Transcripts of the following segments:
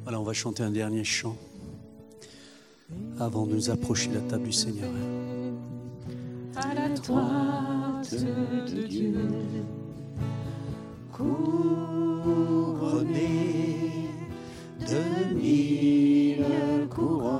Voilà, on va chanter un dernier chant avant de nous approcher de la table du Seigneur. À la droite de Dieu, couronné de 1000 couronnes.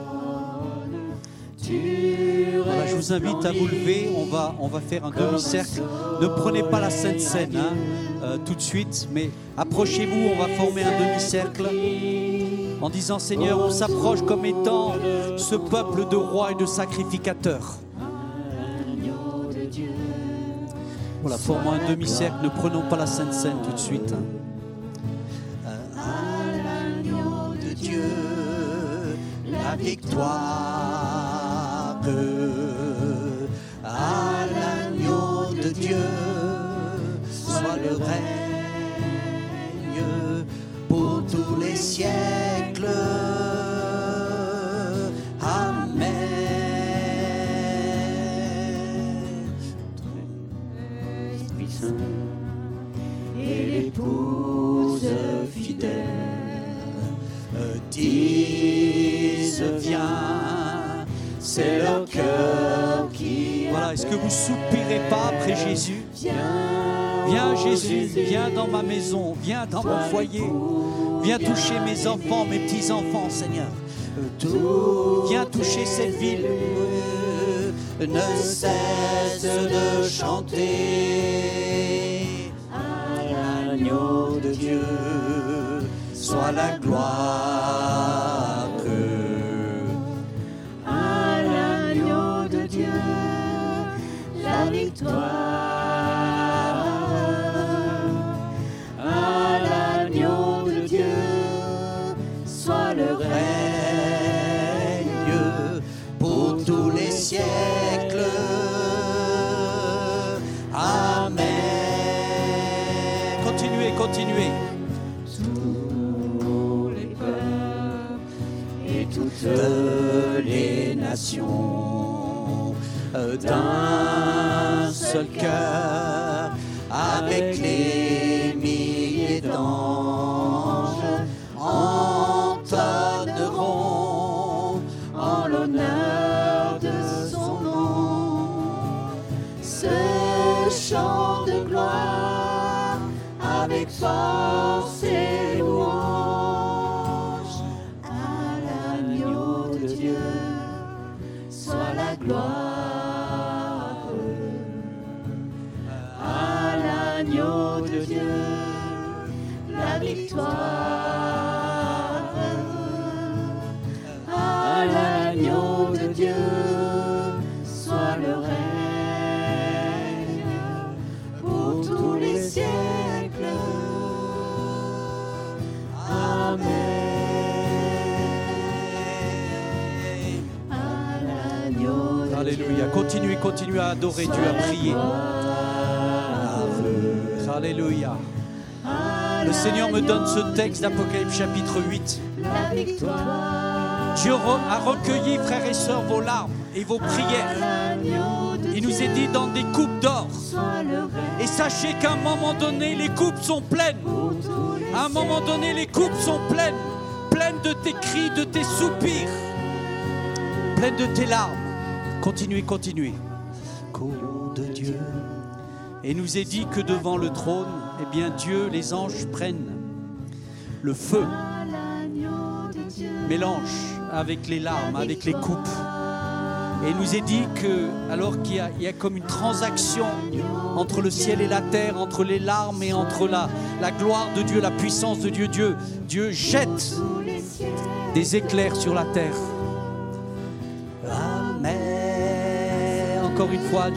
Voilà, je vous invite à vous lever, on va faire un demi-cercle. Ne prenez pas la Sainte Seine tout de suite, mais approchez-vous, on va former un demi-cercle en disant Seigneur, on s'approche comme étant ce peuple de rois et de sacrificateurs. Voilà, formons un demi-cercle, ne prenons pas la Sainte Seine tout de suite. À l'agneau de Dieu, la victoire. À l'agneau de Dieu, soit le règne pour tous les siècles. Amen. Esprit Saint et l'épouse fidèle disent viens, c'est leur cœur qui Voilà, est-ce que vous soupirez pas après Jésus? Viens Jésus, viens dans ma maison, viens dans mon foyer, viens toucher mes enfants, mes petits-enfants, Seigneur. Viens toucher cette ville. Ne cesse de chanter à l'agneau de Dieu, soit la gloire. À l'agneau de Dieu, la victoire. À l'agneau de Dieu, soit le règne pour tous les siècles. Amen. Continuez, continuez. Tous les peuples et toutes les nations d'un seul cœur, avec les milliers d'anges, entonneront en l'honneur de son nom ce chant de gloire avec force et louange. À l'agneau de Dieu soit la gloire. À l'agneau de Dieu la victoire. À l'agneau de Dieu soit le règne pour tous les siècles. Amen. À l'agneau de Alléluia. Continuez, continuez à adorer Dieu, à prier. Alléluia. Le Seigneur me donne ce texte d'Apocalypse chapitre 8. la victoire. Dieu a recueilli, frères et sœurs, vos larmes et vos prières. Il nous est dit dans des coupes d'or. Et sachez qu'à un moment donné, les coupes sont pleines. À un moment donné, les coupes sont pleines. Pleines de tes cris, de tes soupirs. Pleines de tes larmes. Continuez, continuez. Cour de Dieu. Et il nous est dit que devant le trône, eh bien Dieu, les anges prennent le feu, mélange avec les larmes, avec les coupes. Et il nous est dit que, alors qu'il y a comme une transaction entre le ciel et la terre, entre les larmes et entre la gloire de Dieu, la puissance de Dieu, Dieu jette des éclairs sur la terre. Amen. Encore une fois,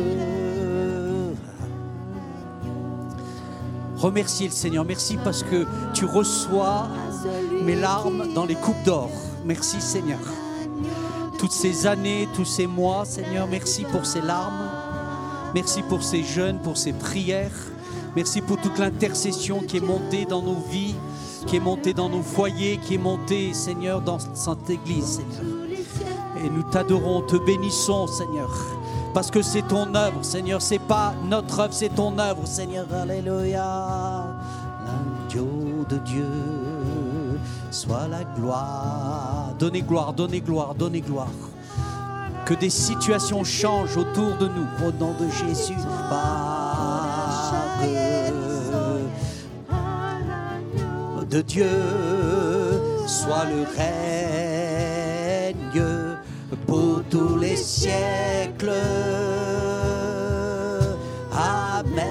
remerciez le Seigneur. Merci parce que tu reçois mes larmes dans les coupes d'or. Merci Seigneur. Toutes ces années, tous ces mois, Seigneur, merci pour ces larmes. Merci pour ces jeûnes, pour ces prières. Merci pour toute l'intercession qui est montée dans nos vies, qui est montée dans nos foyers, qui est montée, Seigneur, dans cette église, Seigneur. Et nous t'adorons, te bénissons, Seigneur. Parce que c'est ton œuvre, Seigneur. C'est pas notre œuvre, c'est ton œuvre, Seigneur. Alléluia. L'agneau de Dieu, soit la gloire. Donnez gloire, donnez gloire, donnez gloire. Que des situations changent autour de nous. Au nom de Jésus, Père de Dieu, soit le règne pour tous les siècles. Amen.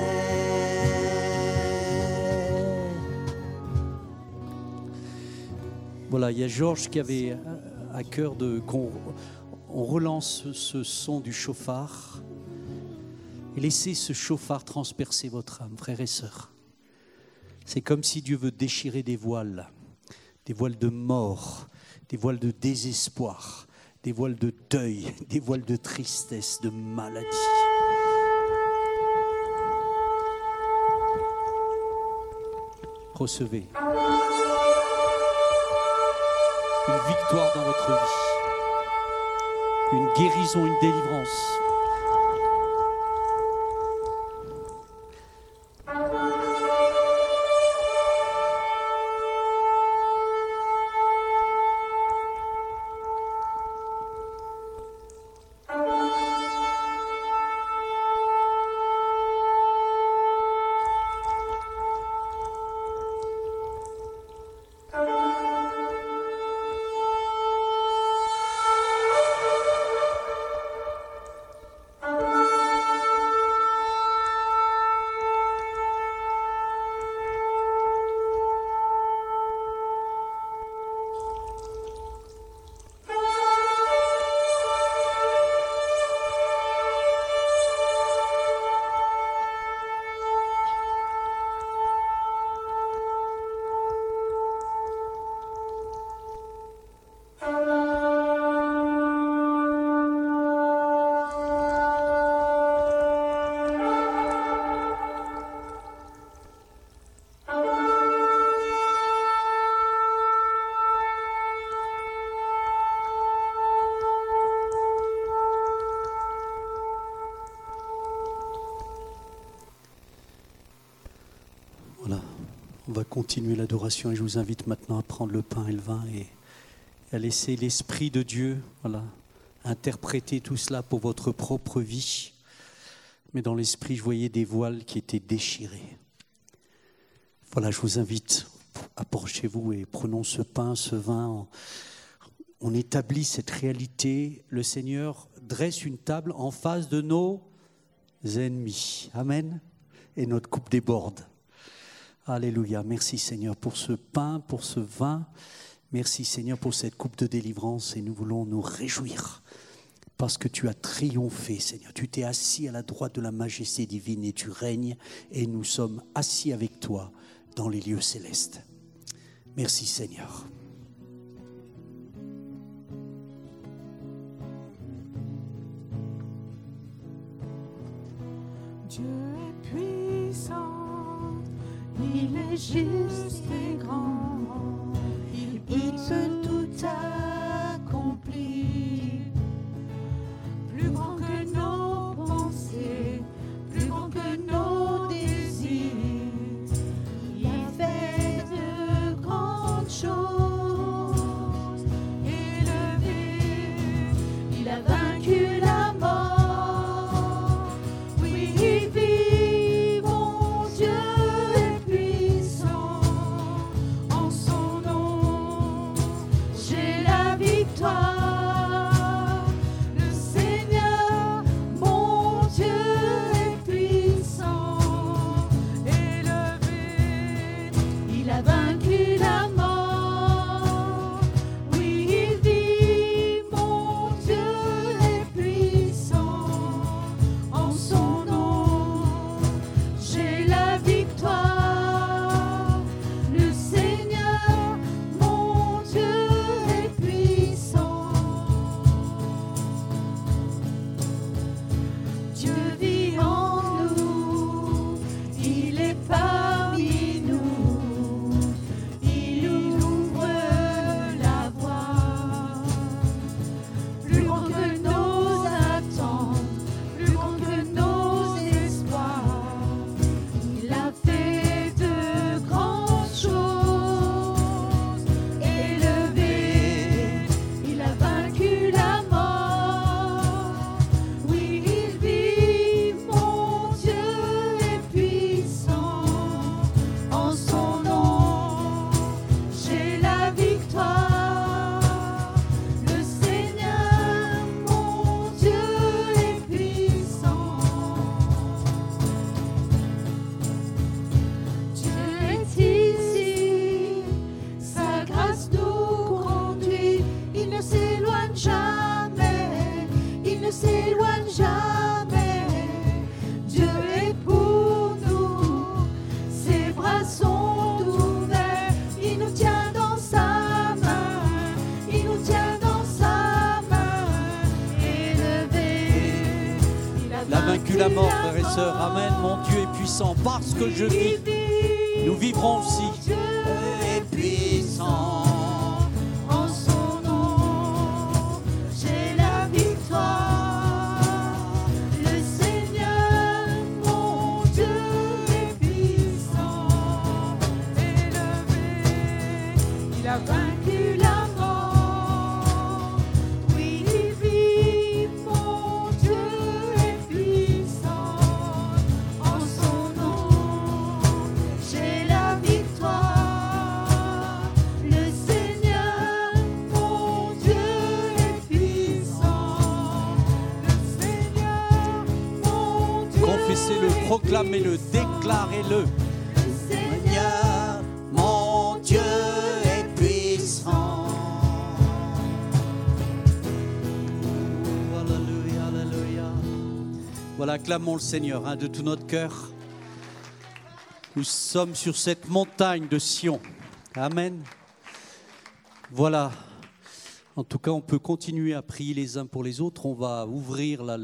Voilà, il y a Georges qui avait à cœur qu'on relance ce son du chauffard et laissez ce chauffard transpercer votre âme, frères et sœurs. C'est comme si Dieu veut déchirer des voiles de mort, des voiles de désespoir, des voiles de deuil, des voiles de tristesse, de maladie. Recevez une victoire dans votre vie, une guérison, une délivrance. On va continuer l'adoration et je vous invite maintenant à prendre le pain et le vin et à laisser l'Esprit de Dieu interpréter tout cela pour votre propre vie. Mais dans l'Esprit, je voyais des voiles qui étaient déchirées. Voilà, je vous invite, approchez-vous et prenons ce pain, ce vin. On établit cette réalité. Le Seigneur dresse une table en face de nos ennemis. Amen. Et notre coupe déborde. Alléluia. Merci Seigneur pour ce pain, pour ce vin. Merci Seigneur pour cette coupe de délivrance et nous voulons nous réjouir parce que tu as triomphé Seigneur. Tu t'es assis à la droite de la majesté divine et tu règnes et nous sommes assis avec toi dans les lieux célestes. Merci Seigneur. Dieu est puissant. Il est juste et grand, il peut tout accomplir. Plus grand que nos pensées, plus grand que nos désirs. Il fait de grandes choses. Élevé, il a vaincu la mort. Oui, vive mon Dieu. acclamons, frères et sœurs. Amen. Mon Dieu est puissant. Parce que je vis, nous vivrons aussi. Dieu est puissant. En son nom, j'ai la victoire. Le Seigneur, mon Dieu, est puissant. Élevé, il a vaincu la mort. Oui, il vit, mon Dieu est puissant. En son nom, j'ai la victoire. Le Seigneur, mon Dieu est puissant. Le Seigneur, mon Dieu. Confessez-le, proclamez-le, déclarez-le. Le Seigneur, Seigneur, mon Dieu est puissant. Alléluia, alléluia. Voilà, acclamons le Seigneur de tout notre cœur. Nous sommes sur cette montagne de Sion. Amen. Voilà. En tout cas, on peut continuer à prier les uns pour les autres. On va ouvrir là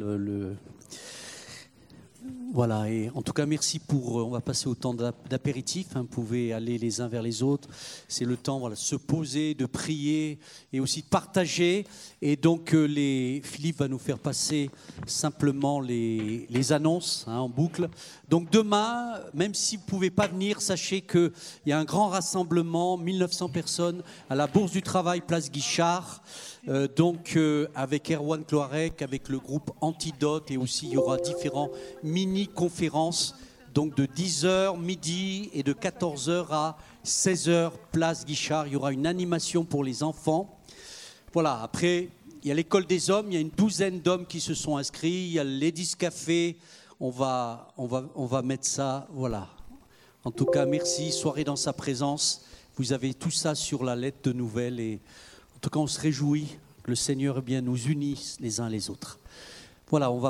Voilà, et en tout cas, merci pour... On va passer au temps d'apéritif. Vous pouvez aller les uns vers les autres. C'est le temps, voilà, de se poser, de prier et aussi de partager. Et donc, Philippe va nous faire passer simplement les annonces en boucle. Donc demain, même si vous ne pouvez pas venir, sachez qu'il y a un grand rassemblement, 1900 personnes, à la Bourse du Travail, place Guichard. Avec Erwan Cloarec, avec le groupe Antidote, et aussi il y aura différents mini-conférences, donc de 10h midi et de 14h à 16h place Guichard. Il y aura une animation pour les enfants. Voilà, après il y a l'école des hommes, il y a une douzaine d'hommes qui se sont inscrits, il y a le Ladies Café, on va mettre ça, voilà. En tout cas, merci, soirée dans sa présence. Vous avez tout ça sur la lettre de nouvelles et en tout cas, on se réjouit que le Seigneur nous unisse les uns les autres. Voilà, on va